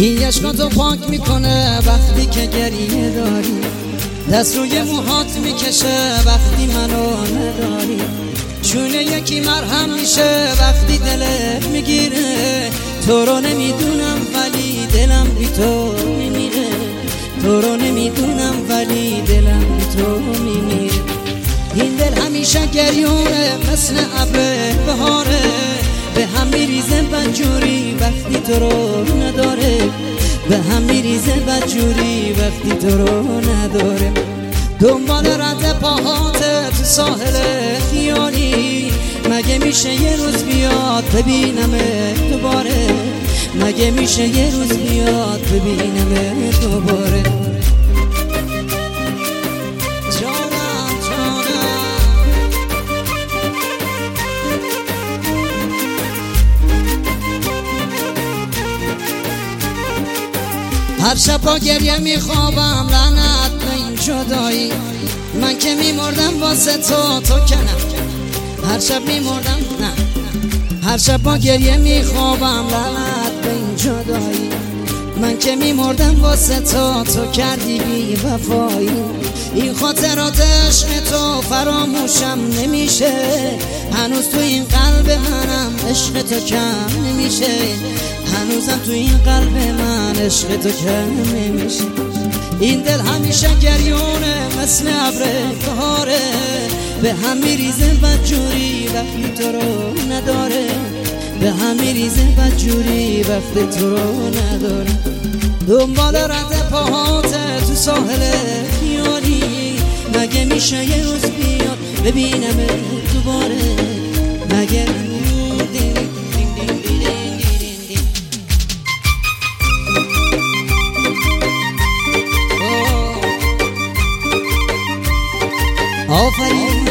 این عشقاتو پاک میکنه وقتی که گریه داری، دست روی موهات میکشه وقتی منو نداری، چونه یکی مرهم میشه وقتی دلت میگیره. تو رو نمیدونم ولی دلم بی تو میمیره، تو رو نمیدونم ولی دلم بی تو میمیره. این دل همیشه گریونه مثل ابر بهاره، به هم میریزه بدجوری وقتی تو رو نداره، به هم میریزه بدجوری وقتی تو رو نداره. دنبال رد پاهاته تو ساحل خیالی، مگه میشه یه روز بیاد ببینمه دوباره، مگه میشه یه روز بیاد ببینمه دوباره. جانم جانم هر شب با گریه میخوابم لعنت به این جدایی، من که میمردم واسه تو که نه. هر شب میمردم نه، هر شب با گریه میخوابم لعنت به این جدایی، من که میمردم واسه تو کردی بی وفایی. این خاطرات عشق تو فراموشم نمیشه، هنوز تو این قلب منم عشق تو کم نمیشه، هنوزم تو این قلب من عشق تو کم نمیشه. این دل همیشه گریونه مثل ابر بهاره، به هم میریزه بدجوری وقتی تو رو نداره، به هم میریزه بدجوری وقتی تو رو نداره. دنبال رد پاهاته تو ساحل خیالی، مگه میشه یه روز بیاد ببینم دوباره، مگه آفرین.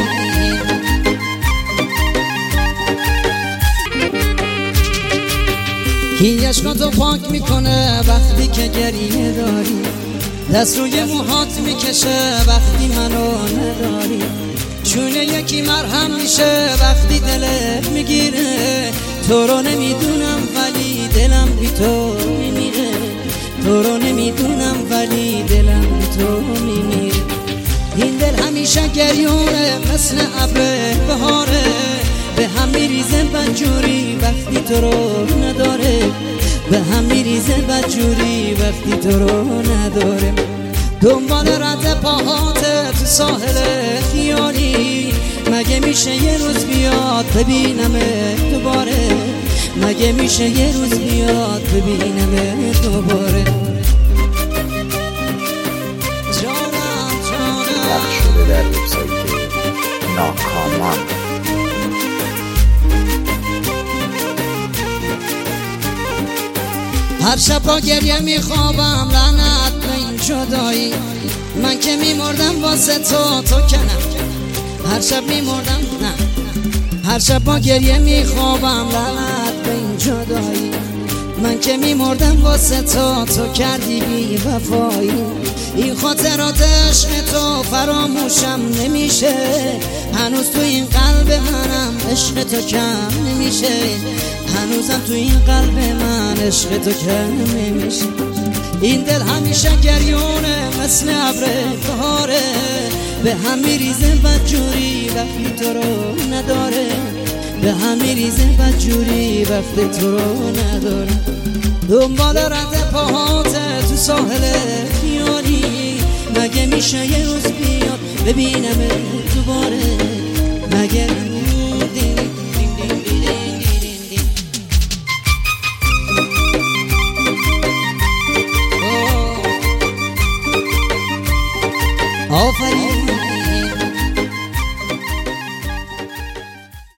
این عشقاتو پاک میکنه وقتی که گریه داری، دست روی موهات میکشه وقتی منو نداری، چونه یکی مرهم میشه وقتی دلت میگیره. تو رو نمیدونم ولی دلم بی تو میمیره، تو رو نمیدونم ولی دلم بی تو میمیره. این دل همیشه گریونه مثل ابر بهاره، به هم میریزه بدجوری وقتی تو رو نداره، به هم میریزه بدجوری وقتی تو رو نداره. دنبال رد پاهاته تو ساحل خیالی، مگه میشه یه روز بیاد ببینمه دوباره، مگه میشه یه روز بیاد ببینمه دوباره. در وبسایت ناکامان. هر شب با گریه میخوابم لعنت به این جدایی، من که میمردم واسه تو که نه. هر شب میمردم نه، هر شب با گریه میخوابم لعنت به این جدایی، من که میمردم واسه تو کردی بی وفایی. این خاطرات عشق تو فراموشم نمیشه، هنوز تو این قلب منم عشق تو کم نمیشه، هنوزم تو این قلب من عشق تو کم نمیشه. این دل همیشه گریونه مثل ابر بهاره، به هم میریزه بدجوری وقتی تو رو نداره، به هم میریزه بدجوری وقتی تو رو نداره. دنبال رد پاهاته تو ساحل خیالی، مگه میشه یه روز بیاد ببینم دوباره، مگه آفرین.